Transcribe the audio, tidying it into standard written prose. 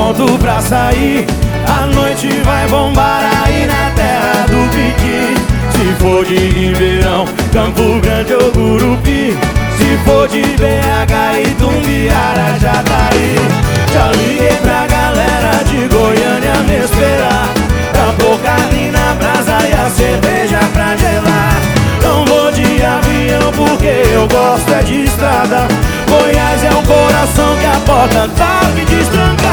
pronto pra sair. A noite vai bombar aí na terra do Piqui. Se for de Ribeirão, Campo Grande ou Gurupi, se for de BH e Tumbiara, já tá aí. Já liguei pra galera de Goiânia me esperar, pra pôr carne na brasa e a cerveja pra gelar. Não vou de avião porque eu gosto é de estrada. Goiás é o coração que a porta tá